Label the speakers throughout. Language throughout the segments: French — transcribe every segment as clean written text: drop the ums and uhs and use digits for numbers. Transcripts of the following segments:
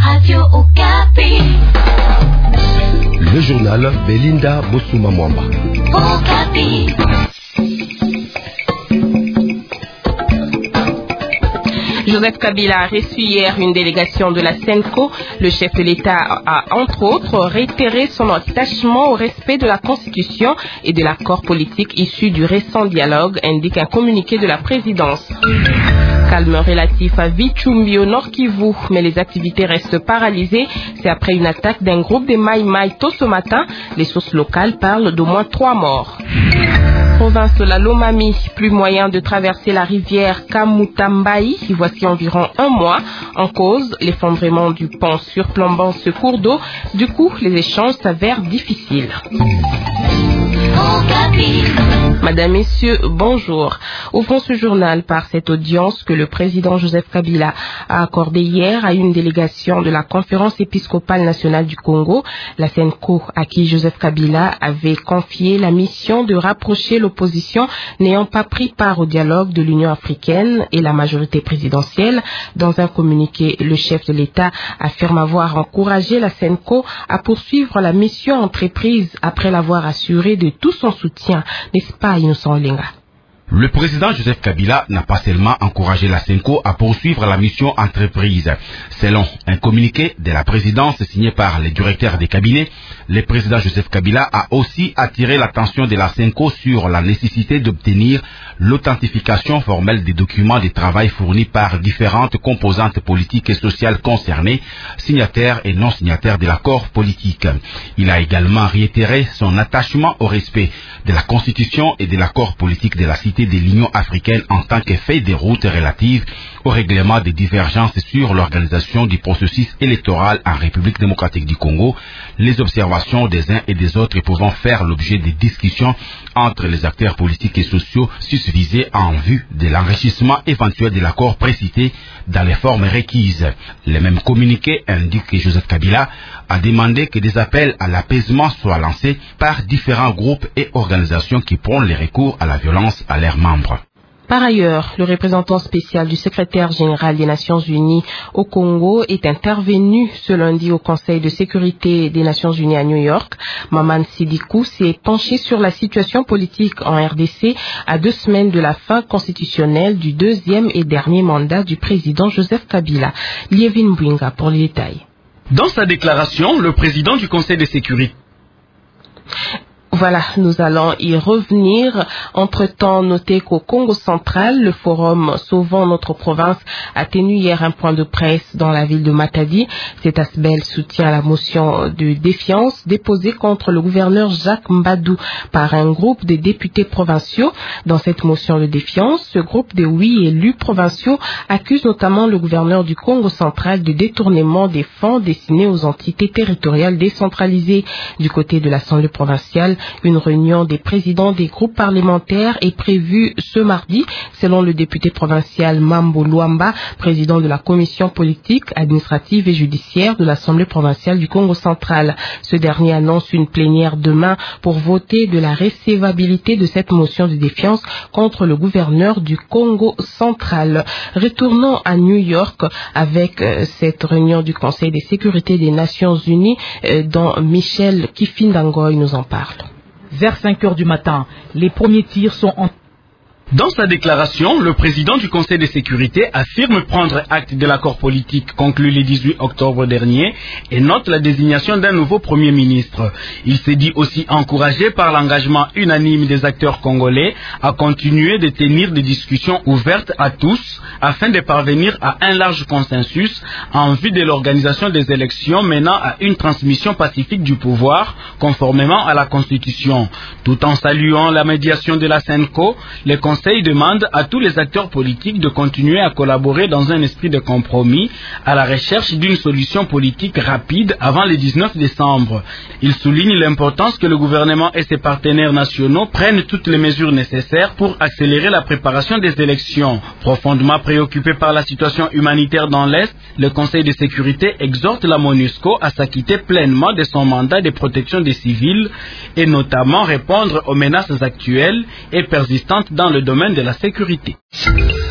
Speaker 1: Radio Okapi.
Speaker 2: Le journal Belinda Bosuma Mwamba.
Speaker 1: Okapi.
Speaker 3: Joseph Kabila a reçu hier une délégation de la SENCO. Le chef de l'État a, entre autres, réitéré son attachement au respect de la Constitution et de l'accord politique issu du récent dialogue, indique un communiqué de la présidence. Calme relatif à Vichumbi au Nord Kivu, mais les activités restent paralysées. C'est après une attaque d'un groupe des Mai Mai tôt ce matin. Les sources locales parlent d'au moins 3 morts. Province de la Lomami, plus moyen de traverser la rivière Kamutambaï. Voici environ un mois. En cause, l'effondrement du pont surplombant ce cours d'eau. Du coup, les échanges s'avèrent difficiles. Madame, Messieurs, bonjour. Ouvrons ce journal par cette audience que le président Joseph Kabila a accordée hier à une délégation de la Conférence épiscopale nationale du Congo, la SENCO, à qui Joseph Kabila avait confié la mission de rapprocher l'opposition n'ayant pas pris part au dialogue de l'Union africaine et la majorité présidentielle. Dans un communiqué, le chef de l'État affirme avoir encouragé la SENCO à poursuivre la mission entreprise après l'avoir assuré de tout son soutien, n'est-ce pas, Innocent Olenga?
Speaker 4: Le président Joseph Kabila n'a pas seulement encouragé la SENCO à poursuivre la mission entreprise. Selon un communiqué de la présidence signé par les directeurs des cabinets, le président Joseph Kabila a aussi attiré l'attention de la SENCO sur la nécessité d'obtenir l'authentification formelle des documents de travail fournis par différentes composantes politiques et sociales concernées, signataires et non signataires de l'accord politique. Il a également réitéré son attachement au respect de la Constitution et de l'accord politique de la Cité de l'Union africaine en tant que feuille de route relative au règlement des divergences sur l'organisation du processus électoral en République démocratique du Congo, les observations des uns et des autres pouvant faire l'objet de discussions entre les acteurs politiques et sociaux susvisés en vue de l'enrichissement éventuel de l'accord précité dans les formes requises. Le même communiqué indique que Joseph Kabila a demandé que des appels à l'apaisement soient lancés par différents groupes et organisations qui prônent les recours à la violence à leurs membres.
Speaker 3: Par ailleurs, le représentant spécial du secrétaire général des Nations Unies au Congo est intervenu ce lundi au Conseil de sécurité des Nations Unies à New York. Maman Sidikou s'est penché sur la situation politique en RDC à 2 semaines de la fin constitutionnelle du 2e et dernier mandat du président Joseph Kabila. Lievin Bwinga pour les détails.
Speaker 5: Dans sa déclaration, le président du Conseil de sécurité.
Speaker 3: Voilà, nous allons y revenir. Entre-temps, notez qu'au Congo central, le forum Sauvons notre province a tenu hier un point de presse dans la ville de Matadi. Cet ASBEL soutient la motion de défiance déposée contre le gouverneur Jacques Mbadou par un groupe de députés provinciaux. Dans cette motion de défiance, ce groupe de 8 élus provinciaux accuse notamment le gouverneur du Congo central de détournement des fonds destinés aux entités territoriales décentralisées. Du côté de l'Assemblée provinciale, une réunion des présidents des groupes parlementaires est prévue ce mardi, selon le député provincial Mambo Luamba, président de la commission politique, administrative et judiciaire de l'Assemblée provinciale du Congo central. Ce dernier annonce une plénière demain pour voter de la recevabilité de cette motion de défiance contre le gouverneur du Congo central. Retournons à New York avec cette réunion du Conseil de sécurité des Nations Unies dont Michel Kifindangoy nous en parle.
Speaker 6: Vers 5 heures du matin, les premiers tirs sont en...
Speaker 5: Dans sa déclaration, le président du Conseil de sécurité affirme prendre acte de l'accord politique conclu le 18 octobre dernier et note la désignation d'un nouveau Premier ministre. Il s'est dit aussi encouragé par l'engagement unanime des acteurs congolais à continuer de tenir des discussions ouvertes à tous afin de parvenir à un large consensus en vue de l'organisation des élections menant à une transmission pacifique du pouvoir conformément à la Constitution. Tout en saluant la médiation de la SENCO, le Conseil demande à tous les acteurs politiques de continuer à collaborer dans un esprit de compromis à la recherche d'une solution politique rapide avant le 19 décembre. Il souligne l'importance que le gouvernement et ses partenaires nationaux prennent toutes les mesures nécessaires pour accélérer la préparation des élections. Profondément préoccupé par la situation humanitaire dans l'Est, le Conseil de sécurité exhorte la MONUSCO à s'acquitter pleinement de son mandat de protection des civils et notamment répondre aux menaces actuelles et persistantes dans le domaine de la sécurité.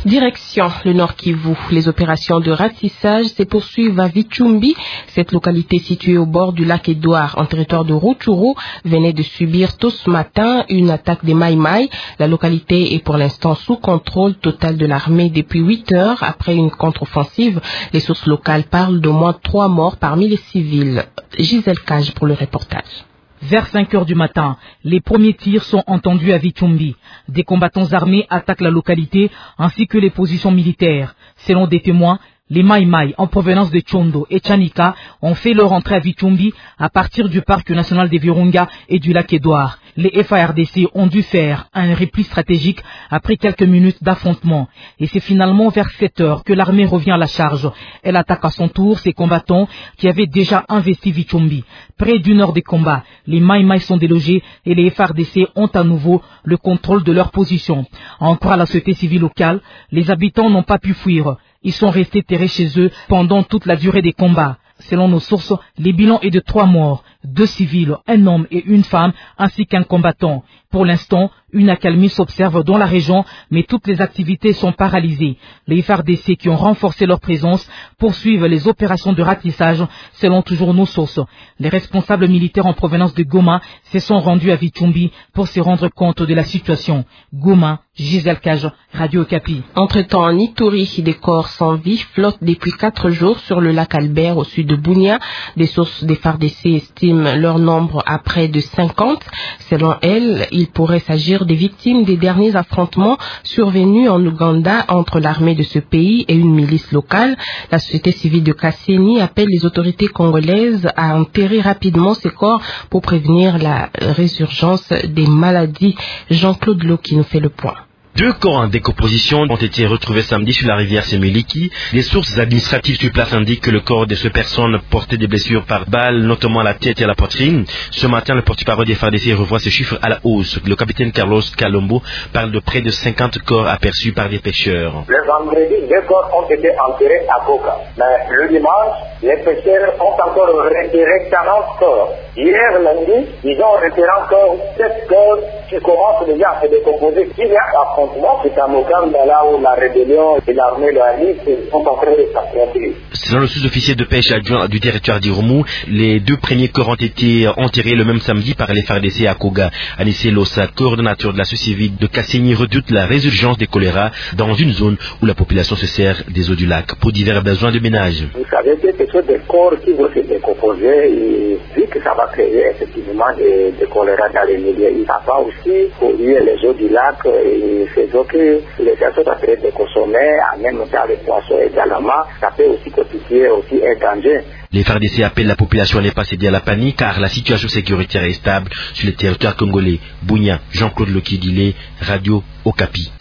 Speaker 3: Direction le Nord Kivu. Les opérations de ratissage se poursuivent à Vichumbi. Cette localité située au bord du lac Édouard, en territoire de Rutshuru, venait de subir tôt ce matin une attaque des Mai Mai. La localité est pour l'instant sous contrôle total de l'armée depuis 8 heures après une contre-offensive. Les sources locales parlent d'au moins 3 morts parmi les civils. Gisèle Cage pour le reportage.
Speaker 6: Vers 5 heures du matin, les premiers tirs sont entendus à Vichumbi. Des combattants armés attaquent la localité ainsi que les positions militaires. Selon des témoins, les Mai Mai en provenance de Chondo et Chanika ont fait leur entrée à Vichumbi à partir du parc national des Virunga et du lac Édouard. Les FARDC ont dû faire un repli stratégique après quelques minutes d'affrontement. Et c'est finalement vers 7 heures que l'armée revient à la charge. Elle attaque à son tour ses combattants qui avaient déjà investi Vichumbi. Près d'une heure de combat, les Mai Mai sont délogés et les FARDC ont à nouveau le contrôle de leur position. Encore à la société civile locale, les habitants n'ont pas pu fuir. Ils sont restés terrés chez eux pendant toute la durée des combats. Selon nos sources, le bilan est de 3 morts, 2 civils, un homme et une femme, ainsi qu'un combattant. Pour l'instant, une accalmie s'observe dans la région, mais toutes les activités sont paralysées. Les FARDC qui ont renforcé leur présence poursuivent les opérations de ratissage, selon toujours nos sources. Les responsables militaires en provenance de Goma se sont rendus à Vichumbi pour se rendre compte de la situation. Goma, Gisèle Cage, Radio Okapi.
Speaker 3: Entre-temps, en Ituri, des corps sans vie flottent depuis 4 jours sur le lac Albert au sud de Bunia. Des sources des FARDC estiment leur nombre à près de 50. Selon elles, il pourrait s'agir des victimes des derniers affrontements survenus en Ouganda entre l'armée de ce pays et une milice locale. La société civile de Kasseni appelle les autorités congolaises à enterrer rapidement ces corps pour prévenir la résurgence des maladies. Jean-Claude Lo qui nous fait le point.
Speaker 7: 2 corps en décomposition ont été retrouvés samedi sur la rivière Semiliki. Les sources administratives sur place indiquent que le corps de ces personnes portait des blessures par balles, notamment à la tête et à la poitrine. Ce matin, le porte-parole des FARDC revoit ce chiffre à la hausse. Le capitaine Carlos Calombo parle de près de 50 corps aperçus par des pêcheurs.
Speaker 8: Le vendredi, 2 corps ont été enterrés à Boka. Mais le dimanche, les pêcheurs ont encore retiré 40 corps. Hier, lundi, ils ont retiré encore 7 corps qui commencent déjà à se décomposer. Il y a c'est à Mokam, là où la rébellion et l'armée loyaliste sont en train de s'affronter.
Speaker 7: Selon le sous-officier de pêche adjoint du territoire d'Irumu, les 2 premiers corps ont été enterrés le même samedi par les FARDC à Koga. Anissé Lossa, coordonnateur de la société civile de Kasseni, redoute la résurgence des choléra dans une zone où la population se sert des eaux du lac pour divers besoins de ménage.
Speaker 8: Vous savez que ce sont des corps qui vont se décomposer et vu que ça va créer effectivement des choléra dans les milieux. Ça va aussi polluer les eaux du lac et faisant que les personnes sont en train de consommer, en même temps les poissons également, ça peut aussi constituer aussi un danger.
Speaker 7: Les FARDC appellent la population à ne pas céder à la panique car la situation sécuritaire est stable sur le territoire congolais. Bunia, Jean-Claude Lokidile, Radio Okapi.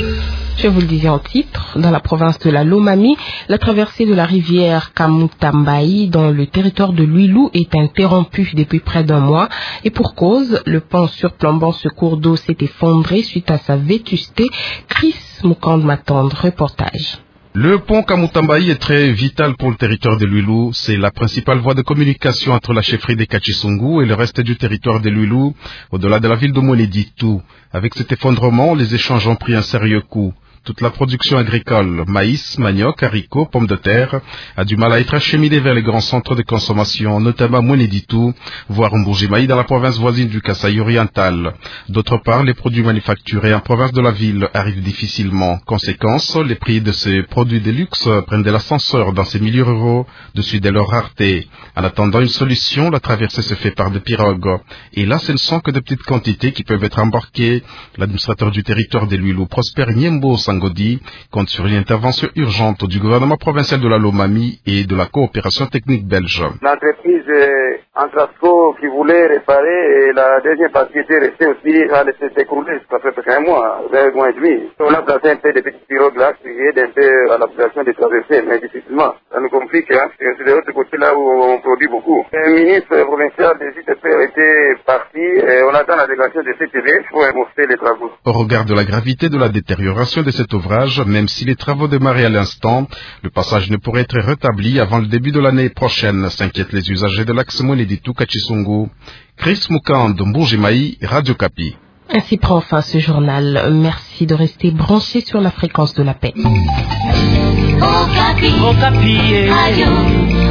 Speaker 3: Je vous le disais en titre, dans la province de la Lomami, la traversée de la rivière Kamutambayi dans le territoire de Luilou est interrompue depuis près d'1 mois. Et pour cause, le pont surplombant ce cours d'eau s'est effondré suite à sa vétusté. Chris Moukand m'attendre, reportage.
Speaker 2: Le pont Kamutambayi est très vital pour le territoire de Luilou. C'est la principale voie de communication entre la chefferie des Kachisungu et le reste du territoire de Luilou, au-delà de la ville de Mweneditu. Avec cet effondrement, les échanges ont pris un sérieux coup. Toute la production agricole, maïs, manioc, haricots, pommes de terre, a du mal à être acheminée vers les grands centres de consommation, notamment Mweneditu, voire Mbujimayi dans la province voisine du Kasaï oriental. D'autre part, les produits manufacturés en province de la ville arrivent difficilement. Conséquence, les prix de ces produits de luxe prennent de l'ascenseur dans ces milieux ruraux, de suite de leur rareté. En attendant une solution, la traversée se fait par des pirogues. Et là, ce ne sont que de petites quantités qui peuvent être embarquées. L'administrateur du territoire de Luilou, Prosper Niembo Sangodi, compte sur une intervention urgente du gouvernement provincial de la Lomami et de la coopération technique belge.
Speaker 8: L'entreprise Antrasco qui voulait réparer et la deuxième partie était restée aussi à laisser s'écrouler. Ça fait presque 1 mois, 1 mois et demi. On a placé un peu de petites pirogues là qui aident un peu à la population de traverser, mais difficilement. Ça nous complique, hein. C'est de l'autre côté là où on produit beaucoup. Le ministre provincial des ITP était parti et on attend la délégation de CTV pour amorcer les travaux.
Speaker 2: Au regard de la gravité de la détérioration de cet ouvrage, même si les travaux démarraient à l'instant, le passage ne pourrait être rétabli avant le début de l'année prochaine, s'inquiètent les usagers de l'axe Mweneditu Kachisungu. Chris Mukand, Mbujimayi, Radio Okapi.
Speaker 3: Ainsi prend fin ce journal. Merci de rester branché sur la fréquence de la paix.
Speaker 1: Okapi. Radio.